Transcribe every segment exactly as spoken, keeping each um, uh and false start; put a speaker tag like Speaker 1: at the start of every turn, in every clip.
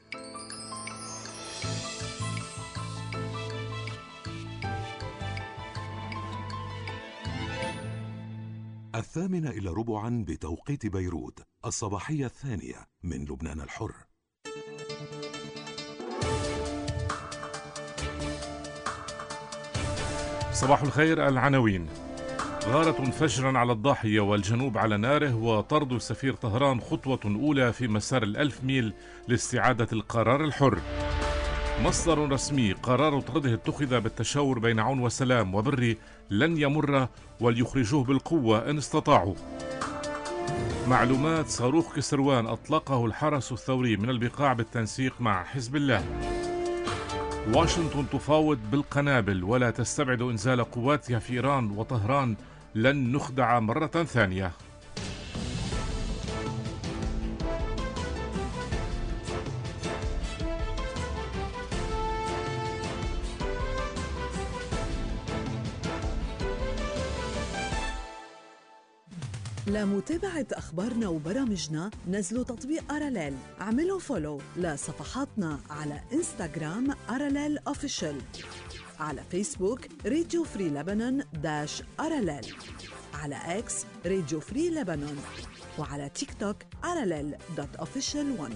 Speaker 1: الثامنة إلى ربعا بتوقيت بيروت، الصباحية الثانية من لبنان الحر.
Speaker 2: صباح الخير. العناوين: غارة فجرا على الضاحية والجنوب على ناره، وطرد سفير طهران خطوة أولى في مسار الألف ميل لاستعادة القرار الحر. مصدر رسمي: قرار طرده اتخذ بالتشاور بين عون وسلام وبري لن يمر وليخرجوه بالقوة إن استطاعوا. معلومات: صاروخ كسروان أطلقه الحرس الثوري من البقاع بالتنسيق مع حزب الله. واشنطن تفاوض بالقنابل ولا تستبعد إنزال قواتها في إيران، وطهران لن نخدع مرة ثانية.
Speaker 3: لمتابعة أخبارنا وبرامجنا نزلوا تطبيق أراليل، اعملوا فولو لصفحاتنا على إنستغرام أراليل أوفيشال، على فيسبوك راديو فري لبنان داش أراليل، على إكس راديو فري لبنان، وعلى تيك توك أراليل دوت أوفيشال ون.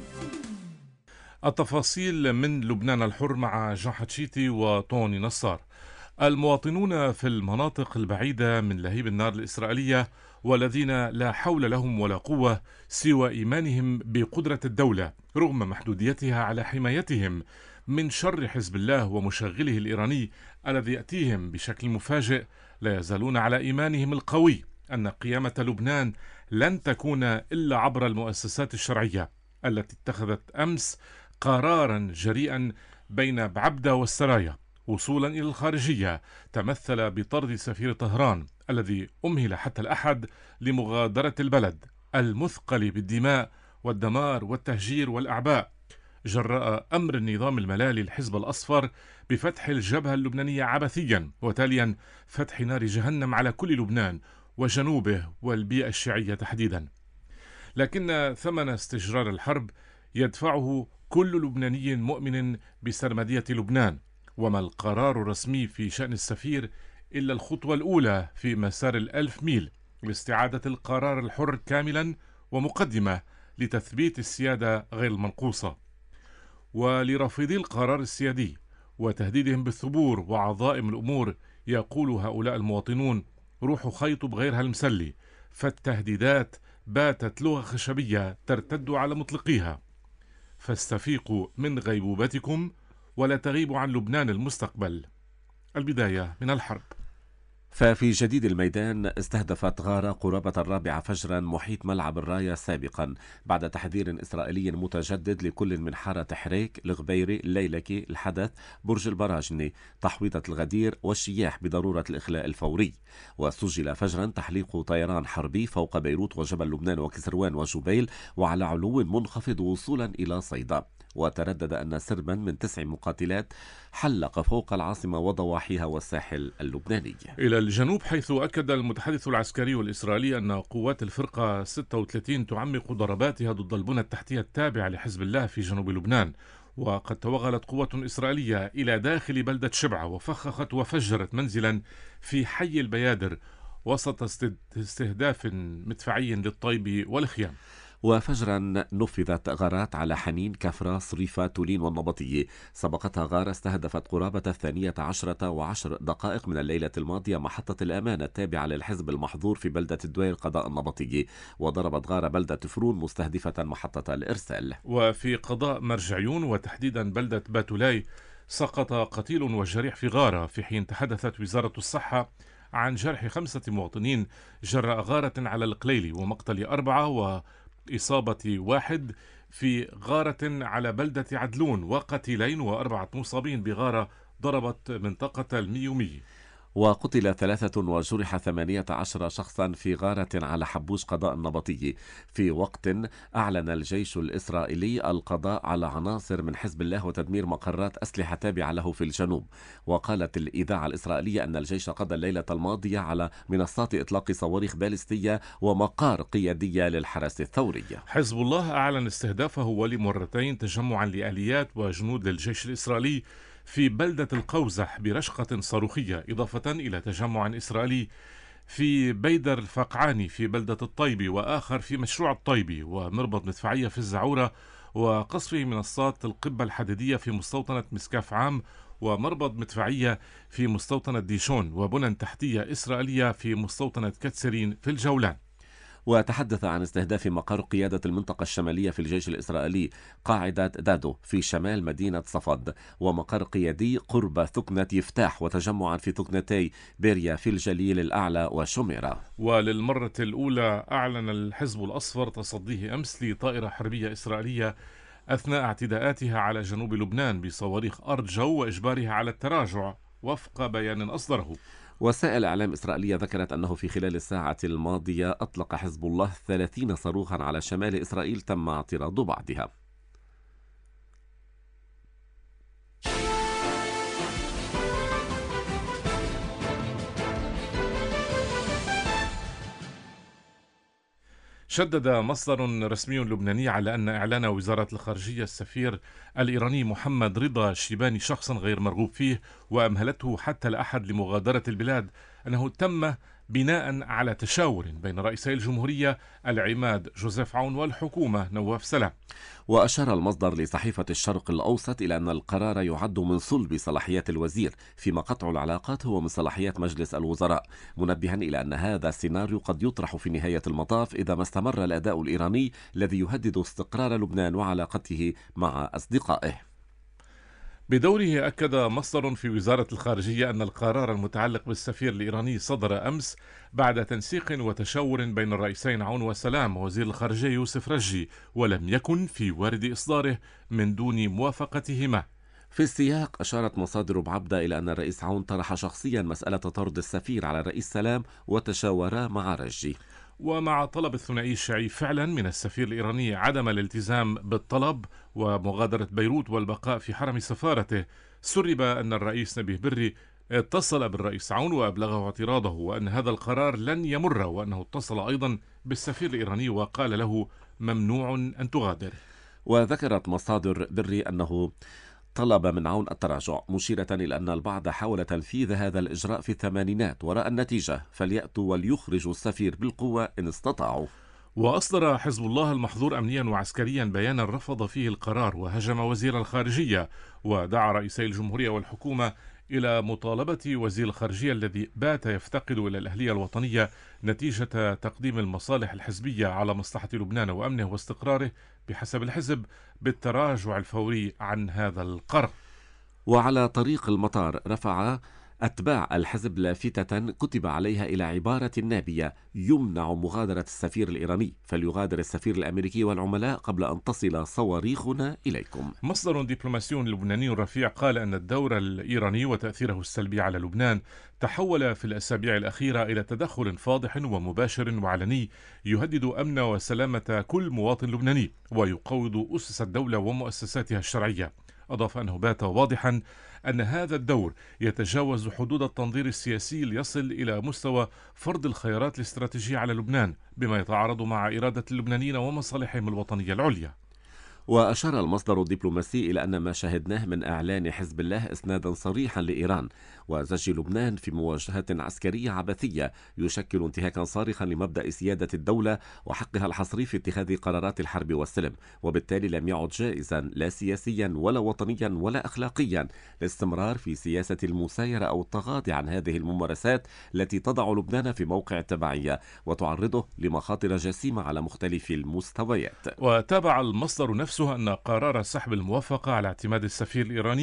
Speaker 2: التفاصيل من لبنان الحر مع جان حتشيتي وطوني نصار. المواطنون في المناطق البعيدة من لهيب النار الإسرائيلية والذين لا حول لهم ولا قوة سوى إيمانهم بقدرة الدولة رغم محدوديتها على حمايتهم من شر حزب الله ومشغله الإيراني الذي يأتيهم بشكل مفاجئ، لا يزالون على إيمانهم القوي أن قيامة لبنان لن تكون إلا عبر المؤسسات الشرعية التي اتخذت أمس قرارا جريئا بين بعبدة والسرايا وصولا إلى الخارجية تمثل بطرد سفير طهران الذي أمهل حتى الأحد لمغادرة البلد المثقل بالدماء والدمار والتهجير والأعباء جراء أمر النظام الملالي الحزب الأصفر بفتح الجبهة اللبنانية عبثيا، وتاليا فتح نار جهنم على كل لبنان وجنوبه والبيئة الشيعية تحديدا. لكن ثمن استجرار الحرب يدفعه كل لبناني مؤمن بسرمدية لبنان، وما القرار الرسمي في شأن السفير إلا الخطوة الأولى في مسار الألف ميل لاستعادة القرار الحر كاملا ومقدمة لتثبيت السيادة غير المنقوصة. ولرافضي القرار السيادي وتهديدهم بالثبور وعظائم الأمور يقول هؤلاء المواطنون: روحوا خيطوا بغيرها المسلي، فالتهديدات باتت لغة خشبية ترتد على مطلقيها، فاستفيقوا من غيبوبتكم ولا تغيبوا عن لبنان المستقبل. البداية من الحرب.
Speaker 4: ففي جديد الميدان استهدفت غارة قرابة الرابعة فجرا محيط ملعب الراية سابقا بعد تحذير إسرائيلي متجدد لكل من حارة حريك، الغبيري، الليلكي، الحدث، برج البراجني، تحويطة الغدير والشياح بضرورة الإخلاء الفوري. وسجل فجرا تحليق طيران حربي فوق بيروت وجبل لبنان وكسروان وجبيل وعلى علو منخفض وصولا إلى صيدا. وتردد أن سربا من تسع مقاتلات حلق فوق العاصمة وضواحيها والساحل اللبناني.
Speaker 2: إلى الجنوب، حيث أكد المتحدث العسكري الإسرائيلي أن قوات الفرقة ستة وثلاثين تعمق ضرباتها ضد البنى التحتية التابعة لحزب الله في جنوب لبنان. وقد توغلت قوة إسرائيلية إلى داخل بلدة شبعة وفخخت وفجرت منزلا في حي البيادر وسط استهداف مدفعي للطيب والخيام.
Speaker 4: وفجرا نفذت غارات على حنين، كفرة، صريفة، تولين والنبطية. سبقتها غارة استهدفت قرابة الثانية عشرة وعشر دقائق من الليلة الماضية محطة الأمانة التابعة للحزب المحظور في بلدة الدوير قضاء النبطية. وضربت غارة بلدة فرون مستهدفة محطة الإرسال.
Speaker 2: وفي قضاء مرجعيون وتحديدا بلدة باتولاي سقط قتيل وجريح في غارة، في حين تحدثت وزارة الصحة عن جرح خمسة مواطنين جراء غارة على القليلي ومقتل أربعة و إصابة واحد في غارة على بلدة عدلون، وقتيلين وأربعة مصابين بغارة ضربت منطقة الميومي.
Speaker 4: وقتل ثلاثة وجرح ثمانية عشر شخصا في غارة على حبوش قضاء النبطي، في وقت أعلن الجيش الإسرائيلي القضاء على عناصر من حزب الله وتدمير مقرات أسلحة تابعة له في الجنوب. وقالت الإذاعة الإسرائيلية أن الجيش قضى الليلة الماضية على منصات إطلاق صواريخ باليستية ومقار قيادية للحرس الثوري.
Speaker 2: حزب الله أعلن استهدافه ولمرتين تجمعا لآليات وجنود للجيش الإسرائيلي في بلدة القوزح برشقة صاروخية، إضافة إلى تجمع إسرائيلي في بيدر الفقعاني في بلدة الطيبي، وآخر في مشروع الطيبي، ومربط مدفعية في الزعورة، وقصف منصات القبة الحديدية في مستوطنة مسكاف عام، ومربط مدفعية في مستوطنة ديشون، وبنى تحتية إسرائيلية في مستوطنة كتسرين في الجولان.
Speaker 4: وتحدث عن استهداف مقر قيادة المنطقة الشمالية في الجيش الإسرائيلي قاعدة دادو في شمال مدينة صفد، ومقر قيادي قرب ثكنة يفتاح، وتجمعا في ثكنتي بيريا في الجليل الأعلى وشميرة.
Speaker 2: وللمرة الأولى أعلن الحزب الأصفر تصديه أمس لطائرة حربية إسرائيلية أثناء اعتداءاتها على جنوب لبنان بصواريخ أرض جو وإجبارها على التراجع وفق بيان أصدره.
Speaker 4: وسائل إعلام إسرائيلية ذكرت أنه في خلال الساعة الماضية أطلق حزب الله ثلاثين صاروخا على شمال إسرائيل تم اعتراض بعضها.
Speaker 2: شدد مصدر رسمي لبناني على أن إعلان وزارة الخارجية السفير الإيراني محمد رضا الشيباني شخصا غير مرغوب فيه وأمهلته حتى الأحد لمغادرة البلاد أنه تم بناء على تشاور بين رئيسي الجمهورية العماد جوزيف عون والحكومة نواف سلام.
Speaker 4: وأشار المصدر لصحيفة الشرق الأوسط إلى أن القرار يعد من صلب صلاحيات الوزير، فيما قطع العلاقات هو من صلاحيات مجلس الوزراء، منبها إلى أن هذا السيناريو قد يطرح في نهاية المطاف إذا ما استمر الأداء الإيراني الذي يهدد استقرار لبنان وعلاقته مع أصدقائه.
Speaker 2: بدوره أكد مصدر في وزارة الخارجية أن القرار المتعلق بالسفير الإيراني صدر أمس بعد تنسيق وتشاور بين الرئيسين عون وسلام ووزير الخارجية يوسف رجي، ولم يكن في وارد إصداره من دون موافقتهما.
Speaker 4: في السياق أشارت مصادر بعبدة إلى أن الرئيس عون طرح شخصيا مسألة طرد السفير على الرئيس سلام وتشاورا مع رجي.
Speaker 2: ومع طلب الثنائي الشيعي فعلا من السفير الإيراني عدم الالتزام بالطلب ومغادرة بيروت والبقاء في حرم سفارته، سرب أن الرئيس نبيه بري اتصل بالرئيس عون وأبلغه اعتراضه وأن هذا القرار لن يمر، وأنه اتصل أيضا بالسفير الإيراني وقال له ممنوع أن تغادر.
Speaker 4: وذكرت مصادر بري أنه طلب من عون التراجع، مشيرة إلى أن البعض حاول تنفيذ هذا الإجراء في الثمانينات وراء النتيجة، فليأتوا وليخرجوا السفير بالقوة إن استطاعوا.
Speaker 2: وأصدر حزب الله المحظور أمنيا وعسكريا بيانا رفض فيه القرار وهجم وزير الخارجية، ودعا رئيسي الجمهورية والحكومة إلى مطالبة وزير الخارجية الذي بات يفتقد إلى الأهلية الوطنية نتيجة تقديم المصالح الحزبية على مصلحة لبنان وأمنه واستقراره بحسب الحزب بالتراجع الفوري عن هذا القرار.
Speaker 4: وعلى طريق المطار رفع أتباع الحزب لافتة كتب عليها إلى عبارة نابية: يمنع مغادرة السفير الإيراني، فليغادر السفير الأمريكي والعملاء قبل أن تصل صواريخنا إليكم.
Speaker 2: مصدر دبلوماسي لبناني رفيع قال أن الدور الإيراني وتأثيره السلبي على لبنان تحول في الأسابيع الأخيرة إلى تدخل فاضح ومباشر وعلني يهدد أمن وسلامة كل مواطن لبناني ويقوض أسس الدولة ومؤسساتها الشرعية. أضاف أنه بات واضحا أن هذا الدور يتجاوز حدود التنظير السياسي ليصل إلى مستوى فرض الخيارات الاستراتيجية على لبنان بما يتعارض مع إرادة اللبنانيين ومصالحهم الوطنية العليا.
Speaker 4: وأشار المصدر الدبلوماسي إلى أن ما شاهدناه من إعلان حزب الله إسنادا صريحا لإيران وزج لبنان في مواجهة عسكرية عبثية يشكل انتهاكا صارخا لمبدأ سيادة الدولة وحقها الحصري في اتخاذ قرارات الحرب والسلم، وبالتالي لم يعد جائزا لا سياسيا ولا وطنيا ولا أخلاقيا الاستمرار في سياسة المسايرة أو التغاضي عن هذه الممارسات التي تضع لبنان في موقع التبعية وتعرضه لمخاطر جسيمة على مختلف المستويات.
Speaker 2: وتابع المصدر نفسه أن قرار سحب الموافقة على اعتماد السفير الإيراني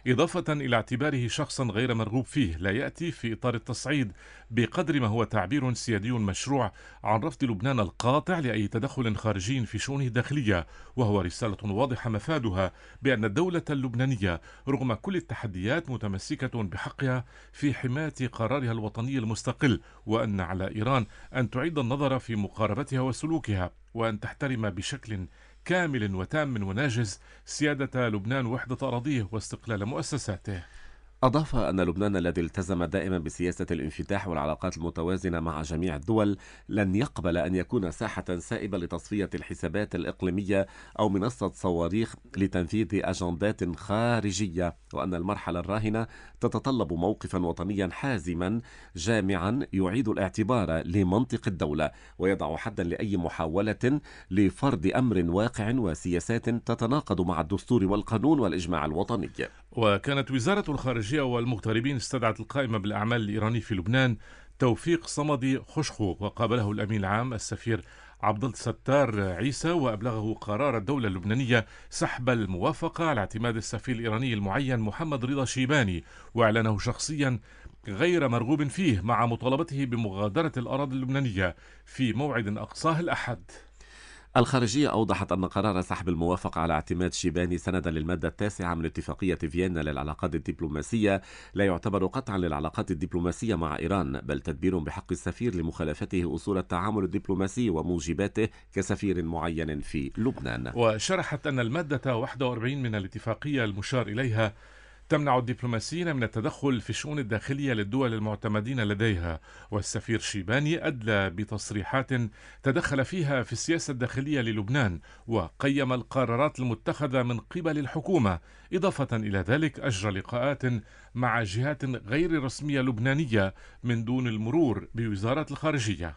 Speaker 2: إضافة إلى اعتباره شخصا غير مرغوب فيه لا يأتي في إطار التصعيد بقدر ما هو تعبير سيادي مشروع عن رفض لبنان القاطع لأي تدخل خارجي في شؤونه الداخلية، وهو رسالة واضحة مفادها بأن الدولة اللبنانية رغم كل التحديات متمسكة بحقها في حماية قرارها الوطني المستقل، وأن على إيران أن تعيد النظر في مقاربتها وسلوكها، وأن تحترم بشكل كامل وتام وناجز سيادة لبنان ووحدة أراضيه واستقلال مؤسساته.
Speaker 4: أضاف أن لبنان الذي التزم دائما بسياسة الانفتاح والعلاقات المتوازنة مع جميع الدول لن يقبل أن يكون ساحة سائبة لتصفية الحسابات الإقليمية أو منصة صواريخ لتنفيذ أجندات خارجية، وأن المرحلة الراهنة تتطلب موقفا وطنيا حازما جامعا يعيد الاعتبار لمنطق الدولة ويضع حدا لأي محاولة لفرض أمر واقع وسياسات تتناقض مع الدستور والقانون والإجماع الوطني.
Speaker 2: وكانت وزارة الخارجية والمغتربين استدعت القائمة بالأعمال الإيراني في لبنان توفيق صمدي خشخو، وقابله الأمين العام السفير عبد الستار عيسى، وأبلغه قرار الدولة اللبنانية سحب الموافقة على اعتماد السفير الإيراني المعين محمد رضا شيباني، وإعلانه شخصيا غير مرغوب فيه مع مطالبته بمغادرة الأراضي اللبنانية في موعد أقصاه الأحد.
Speaker 4: الخارجية أوضحت أن قرار سحب الموافقة على اعتماد شيباني سندا للمادة التاسعة من اتفاقية فيينا للعلاقات الدبلوماسية لا يعتبر قطعا للعلاقات الدبلوماسية مع إيران، بل تدبير بحق السفير لمخالفته أصول التعامل الدبلوماسي وموجباته كسفير معين في لبنان.
Speaker 2: وشرحت أن المادة واحد وأربعين من الاتفاقية المشار إليها تمنع الدبلوماسيين من التدخل في الشؤون الداخلية للدول المعتمدين لديها، والسفير شيباني أدلى بتصريحات تدخل فيها في السياسة الداخلية للبنان وقيم القرارات المتخذة من قبل الحكومة. إضافة إلى ذلك أجرى لقاءات مع جهات غير رسمية لبنانية من دون المرور بوزارة الخارجية.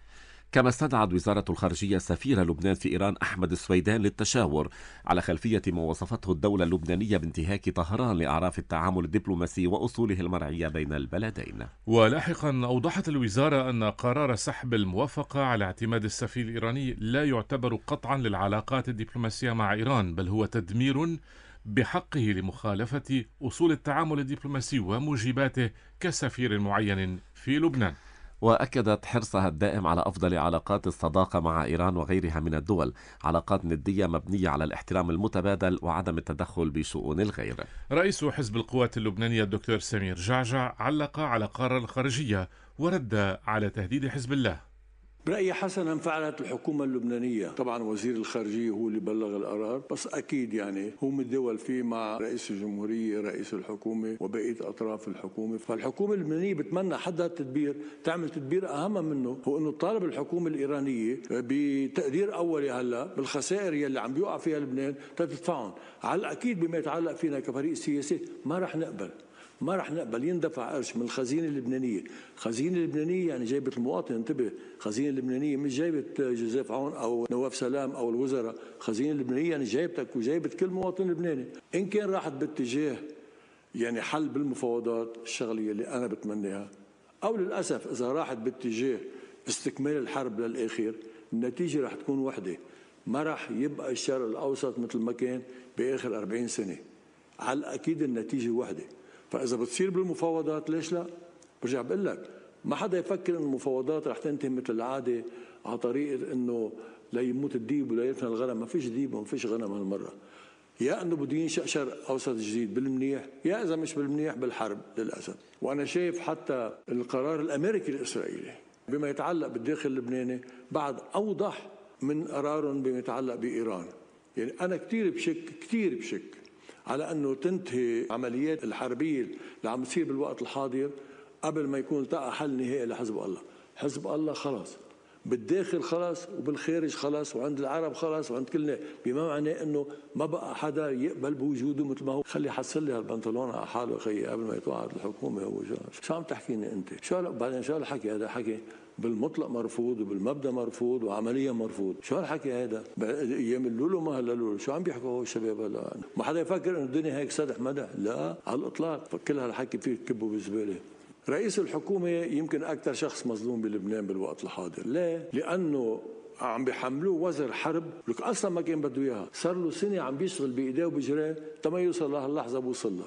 Speaker 4: كما استدعت وزارة الخارجية سفير لبنان في إيران أحمد السويدان للتشاور على خلفية ما وصفته الدولة اللبنانية بانتهاك طهران لأعراف التعامل الدبلوماسي وأصوله المرعية بين البلدين.
Speaker 2: ولاحقا أوضحت الوزارة أن قرار سحب الموافقة على اعتماد السفير الإيراني لا يعتبر قطعا للعلاقات الدبلوماسية مع إيران، بل هو تدمير بحقه لمخالفة أصول التعامل الدبلوماسي وموجباته كسفير معين في لبنان.
Speaker 4: وأكدت حرصها الدائم على أفضل علاقات الصداقة مع إيران وغيرها من الدول، علاقات ندية مبنية على الاحترام المتبادل وعدم التدخل بشؤون الغير.
Speaker 2: رئيس حزب القوات اللبنانية الدكتور سمير جعجع علق على قرار الخارجية ورد على تهديد حزب الله.
Speaker 5: برأيي حسنا فعلت الحكومة اللبنانية، طبعا وزير الخارجية هو اللي بلغ القرار، بس أكيد يعني هو متدول فيه مع رئيس الجمهورية رئيس الحكومة وبقية أطراف الحكومة. فالحكومة اللبنانية بتمنى حدا التدبير تعمل تدبير أهم منه هو أنه طالب الحكومة الإيرانية بتقدير أولي هلا بالخسائر يلي عم بيوقع فيها لبنان تدفعهم. على الأكيد بما يتعلق فينا كفريق سياسي ما رح نقبل ما رح نقبل يندفع قرش من الخزينة اللبنانية. الخزينة اللبنانية يعني جايبة المواطن، انتبه، الخزينة اللبنانية مش جايبة جوزيف عون أو نواف سلام أو الوزراء، الخزينة اللبنانية يعني جايبتك وجايبة كل مواطن لبناني. إن كان راحت باتجاه يعني حل بالمفاوضات الشغلية اللي أنا بتمناها، أو للأسف إذا راحت باتجاه استكمال الحرب للآخر، النتيجة رح تكون وحدة، ما رح يبقى الشرق الأوسط مثل ما كان بآخر أربعين سنة. على الأكيد النتيجة وحدة. فإذا بتصير بالمفاوضات ليش لا؟ برجع بقول لك ما حدا يفكر إن المفاوضات رح تنتهي مثل العادة على طريقة إنه لا يموت الديب ولا يفنى الغنم. ما فيش ديب وما فيش غنم هالمرة. يا إنه بده ينشأ شرق أوسط جديد بالمنيح، يا إذا مش بالمنيح بالحرب للأسف. وأنا شايف حتى القرار الأمريكي الإسرائيلي بما يتعلق بالداخل اللبناني بعد أوضح من قرارهم بما يتعلق بإيران. يعني أنا كتير بشك كتير بشك على أنه تنتهي عمليات الحربية اللي عم تصير بالوقت الحاضر قبل ما يكون التقى حل نهائي لحزب الله. حزب الله خلاص بالداخل خلاص وبالخارج خلاص وعند العرب خلاص وعند كلنا، بما معناه أنه ما بقى حدا يقبل بوجوده مثل ما هو. خلي حصل لي هالبنطلون على حاله خيي قبل ما يتوعد الحكومة. هو شو عم تحكيني أنت؟ شو بعدين شو هالحكي هذا؟ حكي بالمطلق مرفوض وبالمبدا مرفوض وعمليا مرفوض. شو هالحكي هذا؟ ايام اللولو ما هلا لولو، شو عم بيحكوا هو الشباب هلا؟ ما حدا يفكر انه الدنيا هيك سدح مدح، لا على الاطلاق. كل هالحكي فيه كبه بالزباله. رئيس الحكومه يمكن اكثر شخص مظلوم بلبنان بالوقت الحاضر. ليه؟ لانه عم بيحملوه وزر حرب لك اصلا ما كان بده اياها، صار له سنه عم بيشتغل بايديه وبجراه تما يوصل لهاللحظه بوصل لها.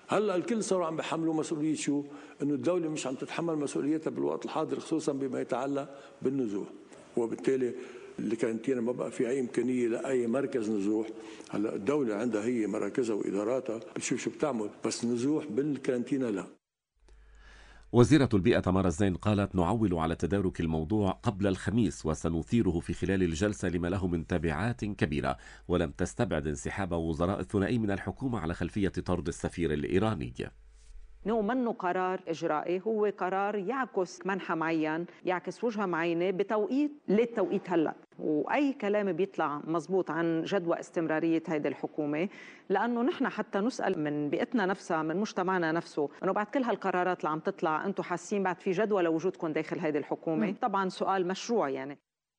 Speaker 5: هلا الكل صاروا عم بيحملوا مسؤوليه شو؟ انه الدوله مش عم تتحمل مسؤوليتها بالوقت الحاضر، خصوصا بما يتعلق بالنزوح، وبالتالي الكارنتينا ما بقى في اي امكانيه لاي مركز نزوح. هلا الدوله عندها هي مراكزها واداراتها بتشوف شو بتعمل، بس نزوح بالكارنتينا لا.
Speaker 4: وزيرة البيئة تمار الزين قالت: نعول على تدارك الموضوع قبل الخميس وسنثيره في خلال الجلسة لما له من تبعات كبيرة، ولم تستبعد انسحاب وزراء الثنائي من الحكومة على خلفية طرد السفير الإيراني.
Speaker 6: إنه منه قرار إجرائي، هو قرار يعكس منحى معين، يعكس وجهة معينة بتوقيت للتوقيت هلأ، وأي كلام بيطلع مزبوط عن جدوى استمرارية هيدي الحكومة، لأنه نحن حتى نسأل من بيئتنا نفسها، من مجتمعنا نفسه، أنه بعد كل هالقرارات اللي عم تطلع أنتم حاسين بعد في جدوى لوجودكم داخل هيدي الحكومة؟ طبعا سؤال مشروع. يعني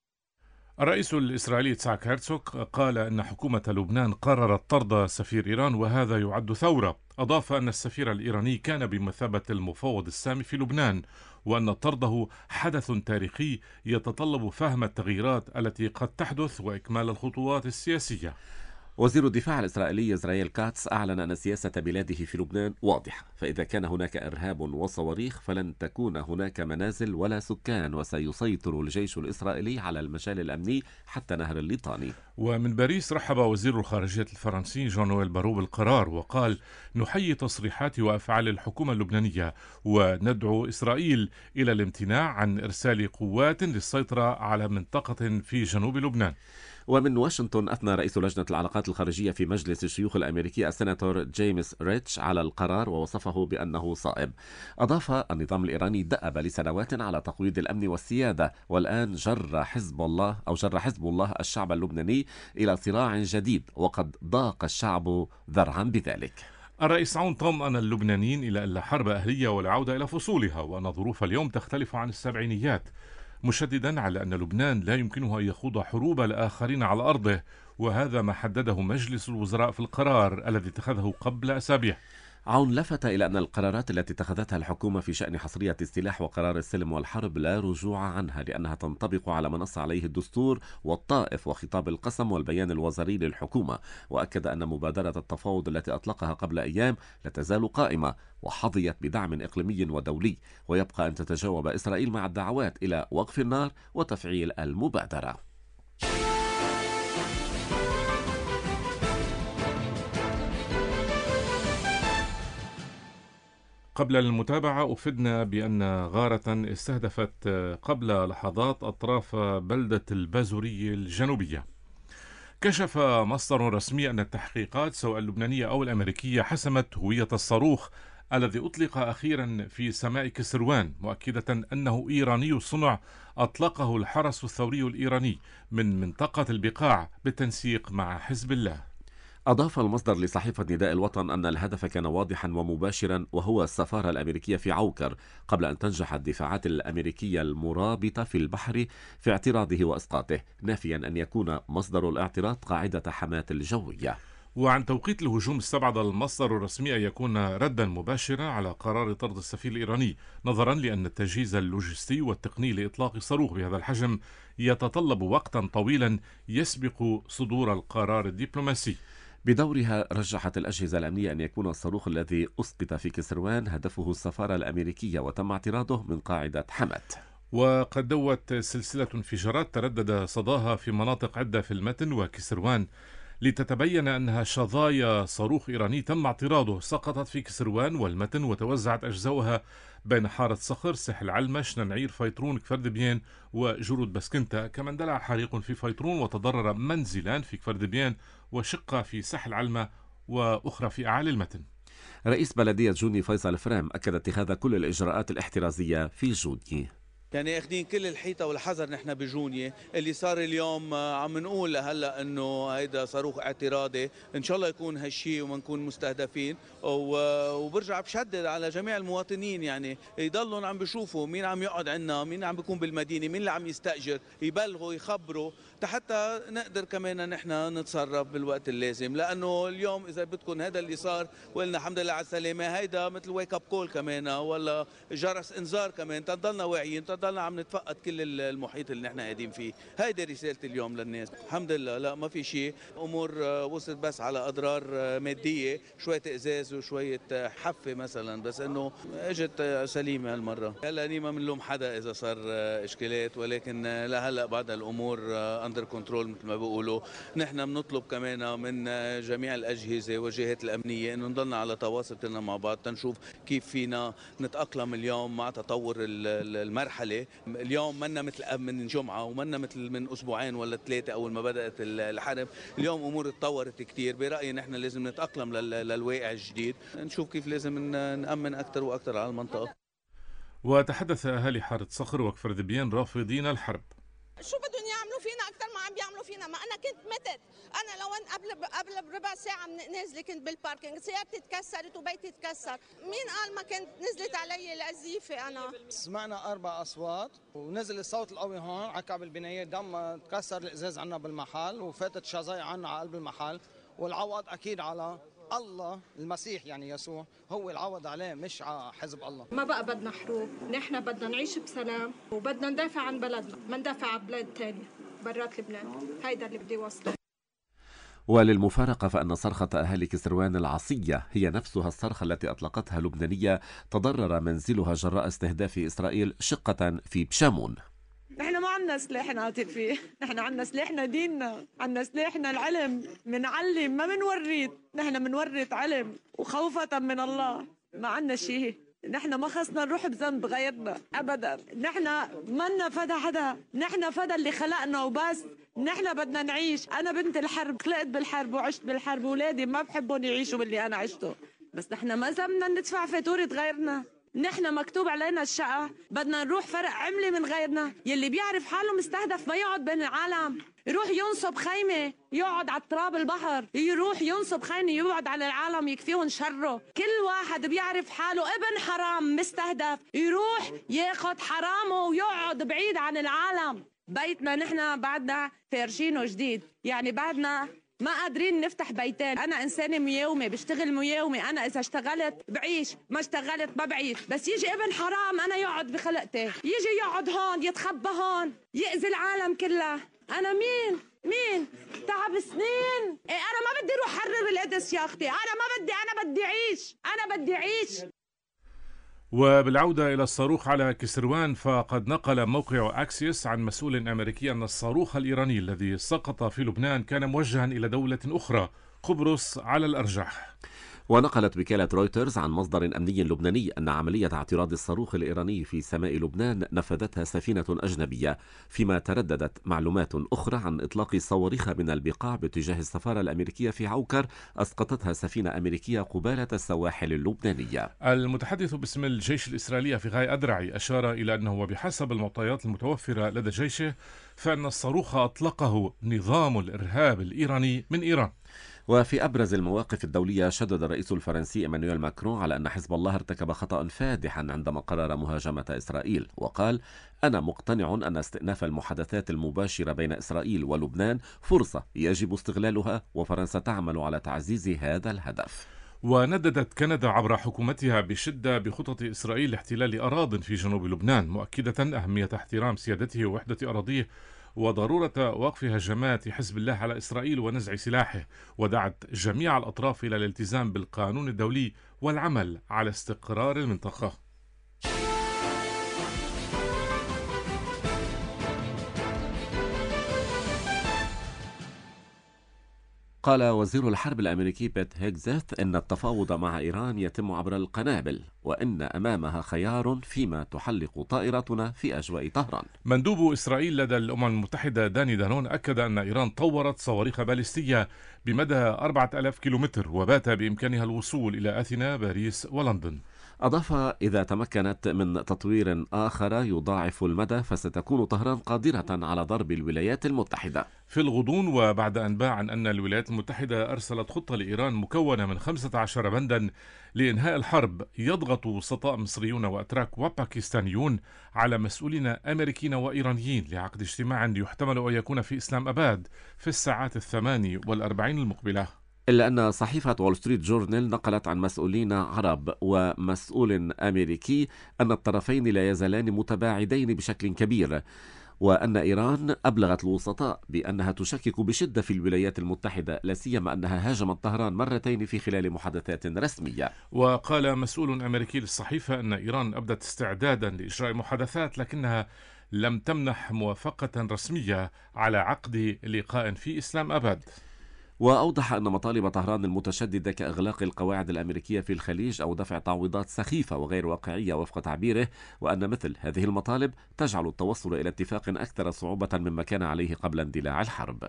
Speaker 2: الرئيس الإسرائيلي إتسحاق هرتزوغ قال أن حكومة لبنان قررت طرد سفير إيران وهذا يعد ثورة. أضاف أن السفير الإيراني كان بمثابة المفوض السامي في لبنان، وأن طرده حدث تاريخي يتطلب فهم التغييرات التي قد تحدث وإكمال الخطوات السياسية.
Speaker 4: وزير الدفاع الإسرائيلي إسرائيل كاتس أعلن أن سياسة بلاده في لبنان واضحة، فإذا كان هناك إرهاب وصواريخ فلن تكون هناك منازل ولا سكان، وسيسيطر الجيش الإسرائيلي على المجال الأمني حتى نهر الليطاني.
Speaker 2: ومن باريس رحب وزير الخارجية الفرنسي جون نويل بارو بالقرار، وقال: نحيي تصريحات وأفعال الحكومة اللبنانية وندعو إسرائيل إلى الامتناع عن إرسال قوات للسيطرة على منطقة في جنوب لبنان.
Speaker 4: ومن واشنطن أثنى رئيس لجنة العلاقات الخارجية في مجلس الشيوخ الأمريكي السيناتور جيمس ريتش على القرار ووصفه بأنه صائب. أضاف: النظام الإيراني دأب لسنوات على تقويض الأمن والسيادة، والآن جر حزب الله أو جر حزب الله الشعب اللبناني إلى صراع جديد، وقد ضاق الشعب ذرعا بذلك.
Speaker 2: الرئيس عون طمأن اللبنانيين إلى أن لا حرب أهلية ولا عودة إلى فصولها، وأن ظروف اليوم تختلف عن السبعينيات، مشددا على أن لبنان لا يمكنه أن يخوض حروب الآخرين على أرضه، وهذا ما حدده مجلس الوزراء في القرار الذي اتخذه قبل أسابيع.
Speaker 4: عون لفت إلى أن القرارات التي اتخذتها الحكومة في شأن حصرية السلاح وقرار السلم والحرب لا رجوع عنها، لأنها تنطبق على ما نص عليه الدستور والطائف وخطاب القسم والبيان الوزاري للحكومة. وأكد أن مبادرة التفاوض التي أطلقها قبل أيام لا تزال قائمة وحظيت بدعم إقليمي ودولي، ويبقى أن تتجاوب إسرائيل مع الدعوات إلى وقف النار وتفعيل المبادرة.
Speaker 2: قبل المتابعة أفدنا بأن غارة استهدفت قبل لحظات أطراف بلدة البازورية الجنوبية. كشف مصدر رسمي أن التحقيقات سواء اللبنانية أو الأمريكية حسمت هوية الصاروخ الذي أطلق أخيرا في سماء كسروان، مؤكدة أنه إيراني الصنع أطلقه الحرس الثوري الإيراني من منطقة البقاع بالتنسيق مع حزب الله.
Speaker 4: أضاف المصدر لصحيفة نداء الوطن أن الهدف كان واضحا ومباشرا، وهو السفارة الأمريكية في عوكر، قبل أن تنجح الدفاعات الأمريكية المرابطة في البحر في اعتراضه وإسقاطه، نافيا أن يكون مصدر الاعتراض قاعدة حماة الجوية.
Speaker 2: وعن توقيت الهجوم استبعد المصدر الرسمي أن يكون ردا مباشرا على قرار طرد السفير الإيراني، نظرا لأن التجهيز اللوجستي والتقني لإطلاق صاروخ بهذا الحجم يتطلب وقتا طويلا يسبق صدور القرار الدبلوماسي.
Speaker 4: بدورها رجحت الأجهزة الأمنية أن يكون الصاروخ الذي أسقط في كسروان هدفه السفارة الأمريكية، وتم اعتراضه من قاعدة حماة.
Speaker 2: وقد دوت سلسلة انفجارات تردد صداها في مناطق عدة في المتن وكسروان لتتبين أنها شظايا صاروخ إيراني تم اعتراضه، سقطت في كسروان والمتن وتوزعت أجزاؤها بين حارة صخر، ساحل علمش، ننعير، فيطرون، كفر دبيان وجرود بسكنتا. كما اندلع حريق في فيطرون وتضرر منزلان في كفر دبيان وشقة في ساحل علمة وأخرى في أعالي المتن.
Speaker 4: رئيس بلدية جوني فيصل فرام أكد اتخاذ كل الإجراءات الاحترازية في جوني.
Speaker 7: يعني اخذين كل الحيطه والحذر نحن بجونية. اللي صار اليوم عم نقول هلا انه هيدا صاروخ اعتراضي، ان شاء الله يكون هالشيء وما نكون مستهدفين، وبرجع بشدد على جميع المواطنين يعني يضلوا عم بيشوفوا مين عم يقعد عنا، مين عم بيكون بالمدينه، مين اللي عم يستاجر، يبلغوا يخبروا حتى نقدر كمان نحن نتصرف بالوقت اللازم، لانه اليوم اذا بدكم هذا اللي صار وقلنا الحمد لله على السلامه، هيدا مثل ويك اب كول كمان ولا جرس انذار كمان، تضلنا واعيين، ضلنا عم نتفقد كل المحيط اللي نحن قاعدين فيه. هيدي رسالة اليوم للناس. الحمد لله لا ما في شيء، أمور وصلت بس على أضرار مادية، شوية إزاز وشوية حفة مثلا، بس إنه اجت سليمة هالمرة. هلا ما بنلوم حدا إذا صار إشكالات، ولكن لهلا بعد الأمور أندر كنترول مثل ما بيقولوا. نحن بنطلب كمان من جميع الأجهزة والجهات الأمنية إنه نضلنا على تواصل كلنا مع بعض تنشوف كيف فينا نتأقلم اليوم مع تطور المرحلة. اليوم منا مثل من جمعة ومنا مثل من أسبوعين ولا ثلاثة أول ما بدأت الحرب. اليوم أمور تطورت كتير. برأيي نحن لازم نتأقلم للواقع الجديد، نشوف كيف لازم نأمن أكثر وأكثر على المنطقة.
Speaker 2: وتحدث أهالي حارة صخر وكفر دبيان رافضين الحرب.
Speaker 8: شو بدهم يعملوا فينا أكثر ما عم بيعملوا فينا؟ ما أنا كنت متت، أنا لو قبل قبل بربع ساعة نازلة كنت بالباركينج، سيارتي تكسرت وبيتي تكسر، مين قال ما كنت نزلت علي القذيفة؟ أنا
Speaker 9: سمعنا أربع أصوات ونزل الصوت القوي هون على كعب البناية، دم تكسر الإزاز عنا بالمحل وفاتت شظايا عنا على قلب المحل، والعوض أكيد على الله المسيح يعني يسوع، هو العوض عليه مش على حزب الله.
Speaker 10: ما بقى بدنا حروب، نحن بدنا نعيش بسلام وبدنا ندافع عن بلدنا، ما ندافع عن بلاد تانية برات لبنان. هيدا اللي بدي وصله.
Speaker 4: وللمفارقة فإن صرخة أهالي كسروان العصية هي نفسها الصرخة التي أطلقتها لبنانية تضرر منزلها جراء استهداف إسرائيل شقة في بشامون.
Speaker 11: نحن ما عنا سلاح نقاتل فيه، نحن عنا سلاحنا ديننا، عنا سلاحنا العلم، منعلم ما منورد، نحن منورد علم وخوفة من الله، ما عنا شيء. نحن ما خصنا نروح بذنب غيرنا أبدا، نحن منا فدا حدا، نحن فدا اللي خلقنا وبس. نحن بدنا نعيش، أنا بنت الحرب، خلقت بالحرب وعشت بالحرب، ولادي ما بحبهم يعيشوا باللي أنا عشته، بس نحن ما زلنا ندفع فاتورة غيرنا. نحن مكتوب علينا الشقة، بدنا نروح فرق عملة من غيرنا. يلي بيعرف حاله مستهدف ما يقعد بين العالم، يروح ينصب خيمة يقعد على تراب البحر، يروح ينصب خيمة يقعد على العالم يكفيهم شره. كل واحد بيعرف حاله ابن حرام مستهدف يروح ياخد حرامه ويقعد بعيد عن العالم. بيتنا نحن بعدنا فارشينه جديد، يعني بعدنا ما قادرين نفتح بيتين. أنا إنسانة مياومة، بشتغل مياومة، أنا إذا اشتغلت بعيش، ما اشتغلت ما بعيش. بس يجي ابن حرام أنا يقعد بخلقتي، يجي يقعد هون يتخبى هون يأذي العالم كلها. أنا مين؟ مين؟ تعب سنين. إيه أنا ما بدي روح حرر القدس يا أختي، أنا ما بدي، أنا بدي أعيش، أنا بدي أعيش.
Speaker 2: وبالعودة إلى الصاروخ على كسروان، فقد نقل موقع أكسيوس عن مسؤول أمريكي أن الصاروخ الإيراني الذي سقط في لبنان كان موجها إلى دولة أخرى، قبرص على الأرجح.
Speaker 4: ونقلت وكالة رويترز عن مصدر أمني لبناني أن عملية اعتراض الصاروخ الإيراني في سماء لبنان نفذتها سفينة أجنبية، فيما ترددت معلومات أخرى عن إطلاق صواريخ من البقاع باتجاه السفارة الأمريكية في عوكر أسقطتها سفينة أمريكية قبالة السواحل اللبنانية.
Speaker 2: المتحدث باسم الجيش الإسرائيلي أفيغاي أدرعي أشار إلى أنه وبحسب المعطيات المتوفرة لدى جيشه فإن الصاروخ أطلقه نظام الإرهاب الإيراني من إيران.
Speaker 4: وفي أبرز المواقف الدولية شدد الرئيس الفرنسي إيمانويل ماكرون على أن حزب الله ارتكب خطأ فادحا عندما قرر مهاجمة إسرائيل، وقال: أنا مقتنع أن استئناف المحادثات المباشرة بين إسرائيل ولبنان فرصة يجب استغلالها، وفرنسا تعمل على تعزيز هذا الهدف.
Speaker 2: ونددت كندا عبر حكومتها بشدة بخطط إسرائيل لاحتلال أراضٍ في جنوب لبنان، مؤكدة أهمية احترام سيادته ووحدة أراضيه وضرورة وقف هجمات حزب الله على إسرائيل ونزع سلاحه، ودعت جميع الأطراف إلى الالتزام بالقانون الدولي والعمل على استقرار المنطقة.
Speaker 4: قال وزير الحرب الأمريكي بيت هيجزث إن التفاوض مع إيران يتم عبر القنابل، وإن أمامها خيار فيما تحلق طائرتنا في أجواء طهران.
Speaker 2: مندوب إسرائيل لدى الأمم المتحدة داني دانون أكد أن إيران طورت صواريخ باليستية بمدى أربعة آلاف كيلومتر، وبات بإمكانها الوصول إلى أثينا، باريس ولندن.
Speaker 4: أضاف: إذا تمكنت من تطوير آخر يضاعف المدى فستكون طهران قادرة على ضرب الولايات المتحدة.
Speaker 2: في الغضون، وبعد أن باع أن الولايات المتحدة أرسلت خطة لإيران مكونة من خمسة عشر بندا لإنهاء الحرب، يضغط وسطاء مصريون وأتراك وباكستانيون على مسؤولين أمريكيين وإيرانيين لعقد اجتماع يحتمل أن يكون في إسلام أباد في الساعات الثماني والأربعين المقبلة.
Speaker 4: إلا أن صحيفة وول ستريت جورنال نقلت عن مسؤولين عرب ومسؤول أمريكي أن الطرفين لا يزالان متباعدين بشكل كبير، وأن إيران أبلغت الوسطاء بأنها تشكك بشدة في الولايات المتحدة، لا سيما أنها هاجمت طهران مرتين في خلال محادثات رسمية.
Speaker 2: وقال مسؤول أمريكي للصحيفة أن إيران أبدت استعدادا لإجراء محادثات، لكنها لم تمنح موافقة رسمية على عقد لقاء في إسلام أباد.
Speaker 4: وأوضح أن مطالب طهران المتشددة كإغلاق القواعد الأمريكية في الخليج أو دفع تعويضات سخيفة وغير واقعية وفق تعبيره، وأن مثل هذه المطالب تجعل التوصل إلى اتفاق أكثر صعوبة مما كان عليه قبل اندلاع الحرب.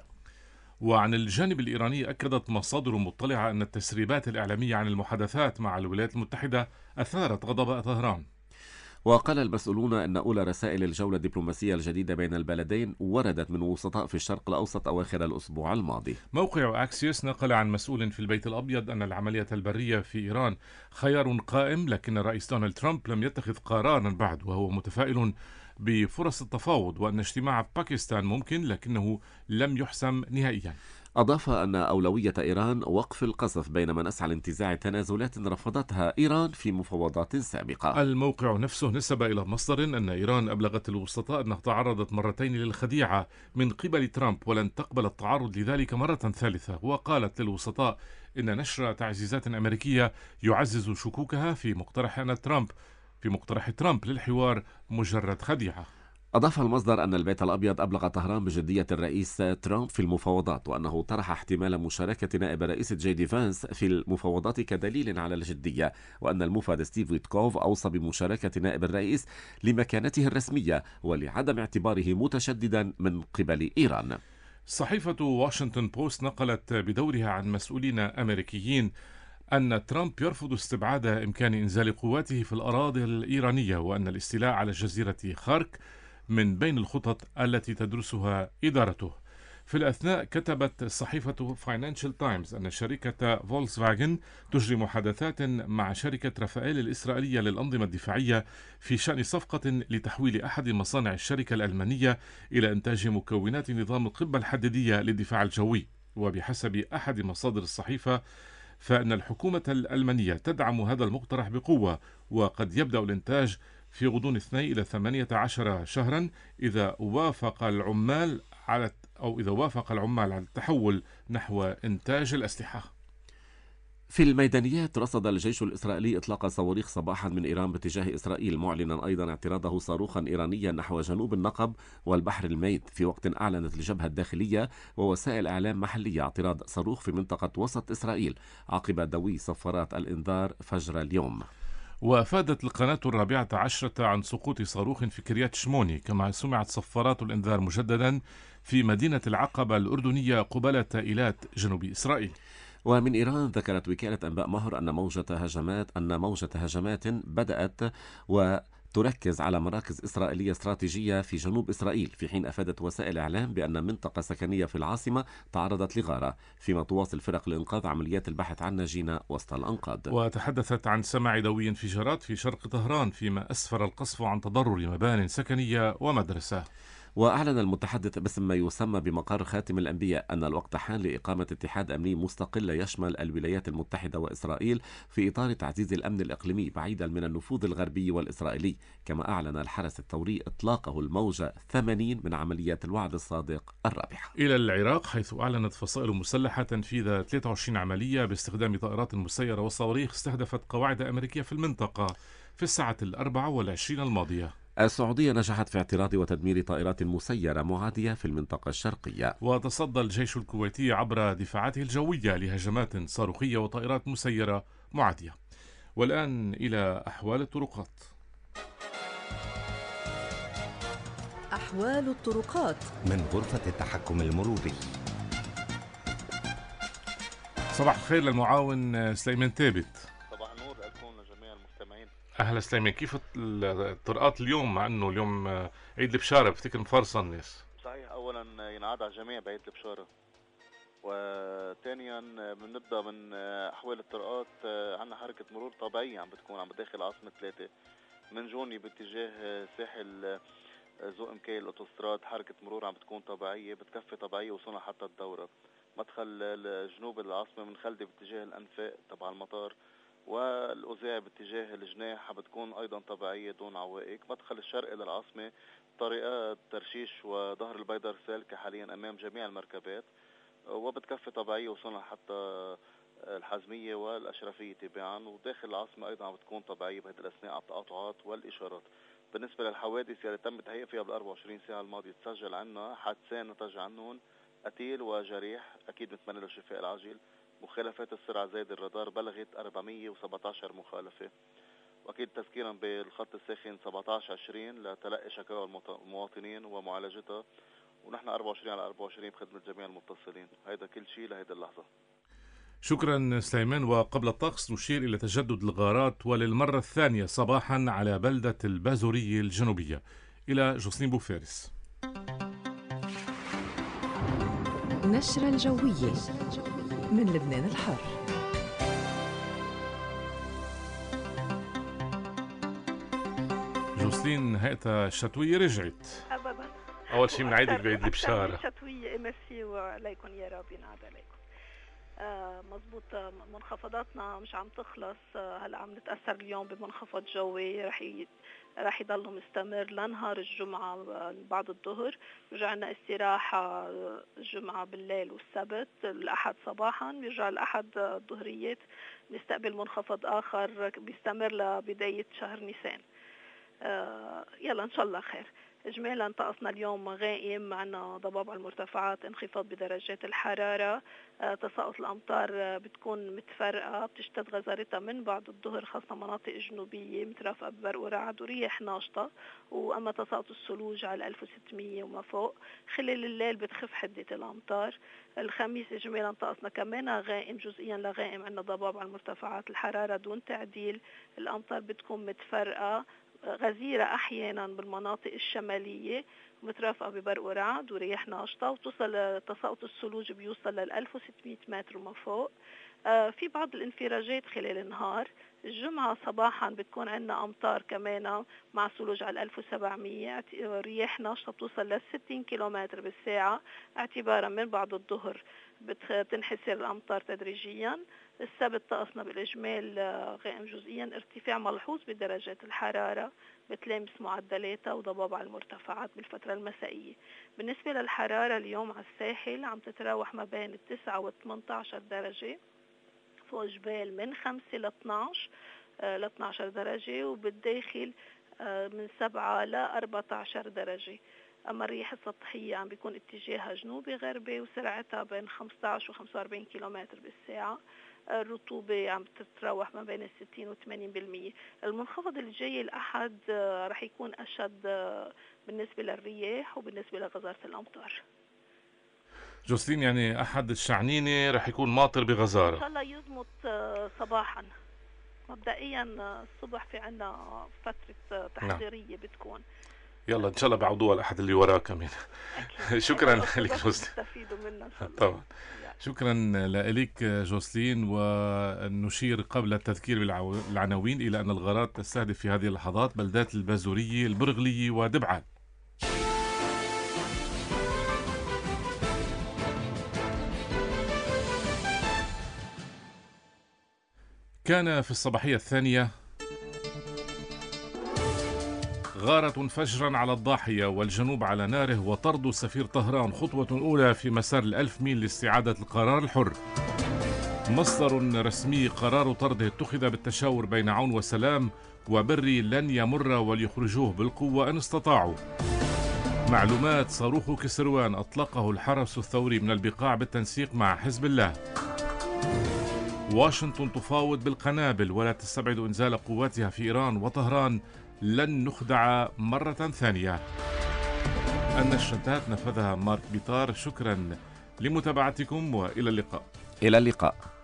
Speaker 2: وعن الجانب الإيراني أكدت مصادر مطلعة أن التسريبات الإعلامية عن المحادثات مع الولايات المتحدة أثارت غضب طهران.
Speaker 4: وقال المسؤولون أن أولى رسائل الجولة الدبلوماسية الجديدة بين البلدين وردت من وسطاء في الشرق الأوسط أواخر الأسبوع الماضي.
Speaker 2: موقع أكسيوس نقل عن مسؤول في البيت الأبيض أن العملية البرية في إيران خيار قائم، لكن الرئيس دونالد ترامب لم يتخذ قرارا بعد، وهو متفائل بفرص التفاوض وأن اجتماع باكستان ممكن لكنه لم يحسم نهائيا.
Speaker 4: أضاف أن أولوية إيران وقف القصف، بينما نسعى لانتزاع تنازلات رفضتها إيران في مفاوضات سابقة.
Speaker 2: الموقع نفسه نسب إلى مصدر أن إيران أبلغت الوسطاء أنها تعرضت مرتين للخديعة من قبل ترامب ولن تقبل التعرض لذلك مرة ثالثة، وقالت للوسطاء إن نشر تعزيزات أمريكية يعزز شكوكها في مقترح أن ترامب في مقترح ترامب للحوار مجرد خديعة.
Speaker 4: أضاف المصدر أن البيت الأبيض أبلغ طهران بجدية الرئيس ترامب في المفاوضات، وأنه طرح احتمال مشاركة نائب الرئيس جي دي فانس في المفاوضات كدليل على الجدية، وأن المفاد ستيف ويتكوف أوصى بمشاركة نائب الرئيس لمكانته الرسمية ولعدم اعتباره متشددا من قبل إيران.
Speaker 2: صحيفة واشنطن بوست نقلت بدورها عن مسؤولين أمريكيين أن ترامب يرفض استبعاد إمكان إنزال قواته في الأراضي الإيرانية، وأن الاستيلاء على جزيرة خارك من بين الخطط التي تدرسها إدارته. في الأثناء كتبت صحيفة فاينانشال تايمز أن شركة فولكسفاجن تجري محادثات مع شركة رافائيل الإسرائيلية للأنظمة الدفاعية في شأن صفقة لتحويل أحد مصانع الشركة الألمانية إلى إنتاج مكونات نظام القبة الحديدية للدفاع الجوي. وبحسب أحد مصادر الصحيفة فإن الحكومة الألمانية تدعم هذا المقترح بقوة، وقد يبدأ الإنتاج في غضون اثنين إلى ثمانية عشر شهرا إذا وافق العمال على أو إذا وافق العمال على التحول نحو إنتاج الأسلحة.
Speaker 4: في الميدانيات رصد الجيش الإسرائيلي إطلاق صواريخ صباحا من إيران باتجاه إسرائيل، معلنا أيضا اعتراضه صاروخا إيرانيا نحو جنوب النقب والبحر الميت، في وقت أعلنت الجبهة الداخلية ووسائل إعلام محلية اعتراض صاروخ في منطقة وسط إسرائيل عقب دوي صفارات الإنذار فجر اليوم.
Speaker 2: وأفادت القناة الرابعة عشرة عن سقوط صاروخ في كريات شموني، كما سمعت صفارات الإنذار مجددا في مدينة العقبة الأردنية قبالة إيلات جنوب إسرائيل.
Speaker 4: ومن إيران ذكرت وكالة أنباء مهر أن موجة هجمات أن موجة هجمات بدأت وتركز على مراكز إسرائيلية استراتيجية في جنوب إسرائيل، في حين أفادت وسائل إعلام بأن منطقة سكنية في العاصمة تعرضت لغارة، فيما تواصل فرق الإنقاذ عمليات البحث عن ناجين وسط الأنقاض.
Speaker 2: وتحدثت عن سماع دوي انفجارات في شرق طهران، فيما أسفر القصف عن تضرر مبان سكنية ومدرسة.
Speaker 4: وأعلن المتحدث باسم ما يسمى بمقر خاتم الأنبياء أن الوقت حان لإقامة اتحاد أمني مستقل يشمل الولايات المتحدة وإسرائيل في إطار تعزيز الأمن الإقليمي بعيدا من النفوذ الغربي والإسرائيلي. كما أعلن الحرس الثوري إطلاقه الموجة ثمانين من عمليات الوعد الصادق الرابحة.
Speaker 2: إلى العراق، حيث أعلنت فصائل مسلحة تنفيذ ثلاثة وعشرين عملية باستخدام طائرات مسيرة وصواريخ استهدفت قواعد أمريكية في المنطقة في الساعة الأربع والعشرين الماضية.
Speaker 4: السعودية نجحت في اعتراض وتدمير طائرات مسيرة معادية في المنطقة الشرقية.
Speaker 2: وتصدى الجيش الكويتي عبر دفاعاته الجوية لهجمات صاروخية وطائرات مسيرة معادية. والآن إلى أحوال الطرقات.
Speaker 3: أحوال الطرقات
Speaker 12: من غرفة التحكم المروري.
Speaker 2: صباح الخير للمعاون سليمان ثابت.
Speaker 13: صباح النور لكم لجميع المستمعين.
Speaker 2: أهلا سليمان، كيف الطرقات اليوم مع أنه اليوم عيد البشارة بفتكر مفرصة الناس؟
Speaker 13: صحيح، أولا ينعاد على الجميع بعيد البشارة، وثانيا بنبدأ من أحوال الطرقات. عندنا حركة مرور طبيعية عم بتكون عم بداخل عاصمة ثلاثة من جوني باتجاه ساحل ذو إمكاي الأوتوستراد. حركة مرور عم بتكون طبيعية، بتكفي طبيعية وصلنا حتى الدورة. مدخل الجنوب العاصمة من خلدي باتجاه الأنفاق تبع المطار، والأوزاع باتجاه الجناح بتكون أيضا طبيعية دون عوائق. مدخل الشرق للعاصمة طريقات ترشيش وظهر البيدر سالكة حاليا أمام جميع المركبات، وبتكفي طبيعية وصلنا حتى الحزمية والأشرفية تباعا، وداخل العاصمة أيضا عم بتكون طبيعية بهذه الأثناء على التقاطعات والإشارات. بالنسبة للحوادث يلي تم التهيئ فيها بال أربعة وعشرين ساعة الماضية تسجل عنا حادثين نتج عنهم قتيل وجريح، أكيد نتمنى له الشفاء العاجل. مخالفات السرعة زايد الرادار بلغت أربعمية وسبعة عشر مخالفة، وأكيد تذكيرا بالخط الساخن سبعة عشر عشرين لتلقي شكاوى المواطنين ومعالجتها، ونحن أربعة وعشرين على أربعة وعشرين بخدمة جميع المتصلين. هيدا كل شيء لهيدا اللحظة.
Speaker 2: شكرا سليمان. وقبل الطقس نشير إلى تجدد الغارات وللمرة الثانية صباحا على بلدة البازورية الجنوبية. إلى جوسلين بوفارس.
Speaker 14: نشرة الجوية من لبنان الحر.
Speaker 2: جوسلين، هيئة الشتوية رجعت.
Speaker 15: أبدا.
Speaker 2: أول شيء بنعيدك بعيد البشارة.
Speaker 15: الشتوية ميرسي وعليكم يا رب ينعاد عليكم. آه مزبوط، منخفضاتنا مش عم تخلص. آه هلا عم نتأثر اليوم بمنخفض جوي رح ي... رح يضل مستمر لنهار الجمعة بعد الظهر. رجعنا استراحة الجمعة بالليل والسبت، الأحد صباحا بيرجع الأحد الظهريات نستقبل منخفض آخر بيستمر لبداية شهر نيسان. آه يلا إن شاء الله خير. إجمالا طقسنا اليوم غائم، عنا ضباب على المرتفعات، انخفاض بدرجات الحرارة. آه تساقط الأمطار آه بتكون متفرقة، بتشتد غزارتها من بعد الظهر خاصة مناطق جنوبية مترافقة ببرق ورعد ورياح ناشطة. وأما تساقط الثلوج على ألف وستمية وما فوق. خلال الليل بتخف حدة الأمطار. الخميس إجمالا طقسنا كمان غائم جزئيا لغائم، عنا ضباب على المرتفعات، الحرارة دون تعديل، الأمطار بتكون متفرقة غزيرة أحيانا بالمناطق الشمالية مترافقة ببرق ورعد ورياح ناشطة، وتوصل تساقط الثلوج بيوصل لل ألف وستمية متر وما فوق. آه في بعض الانفراجات خلال النهار. الجمعة صباحا بتكون عندنا أمطار كمان مع ثلوج على ألف وسبعمية، رياح ناشطة بتوصل ل ستين كيلومتر بالساعة اعتبارا من بعد الظهر بتنحسر الأمطار تدريجيا. السبت طقسنا بالإجمال غائم جزئيا، ارتفاع ملحوظ بدرجات الحرارة بتلامس معدلاتها وضباب على المرتفعات بالفترة المسائية. بالنسبة للحرارة اليوم على الساحل عم تتراوح ما بين التسعة وثمانية عشر درجة، فوق جبال من خمسة ل اثنعش ل اثنعش درجة، وبالداخل من سبعة ل أربعة عشر درجة. أما الرياح السطحية عم بيكون اتجاهها جنوبي غربي وسرعتها بين خمسة عشر و خمسة وأربعين كيلومتر بالساعة. الرطوبة عم تتراوح ما بين الستين وثمانين بالمية. المنخفض الجاي الأحد رح يكون أشد بالنسبة للرياح وبالنسبة لغزارة الأمطار.
Speaker 2: جوسلين، يعني أحد الشعنينة رح يكون ماطر بغزارة.
Speaker 15: إن شاء الله يزمط صباحا. مبدئيا الصبح في عنا فترة تحضيرية نعم. بتكون
Speaker 2: يلا إن شاء الله بعودوها الأحد اللي وراه كمان. شكرا لك جوسلين. طبعا شكرا لك جوسلين. ونشير قبل التذكير بالعناوين إلى أن الغارات تستهدف في هذه اللحظات بلدات البازورية، البرغلية ودبعان. كان في الصباحية الثانية غارة فجرا على الضاحية والجنوب على ناره وطرد سفير طهران، خطوة أولى في مسار الألف ميل لاستعادة القرار الحر. مصدر رسمي: قرار طرده اتخذ بالتشاور بين عون وسلام وبري لن يمر وليخرجوه بالقوة إن استطاعوا. معلومات: صاروخ كسروان أطلقه الحرس الثوري من البقاع بالتنسيق مع حزب الله. واشنطن تفاوض بالقنابل ولا تستبعد إنزال قواتها في إيران، وطهران لن نخدع مرة ثانية. النشرات نفذها مارك بيطار. شكرا لمتابعتكم وإلى اللقاء.
Speaker 4: إلى اللقاء.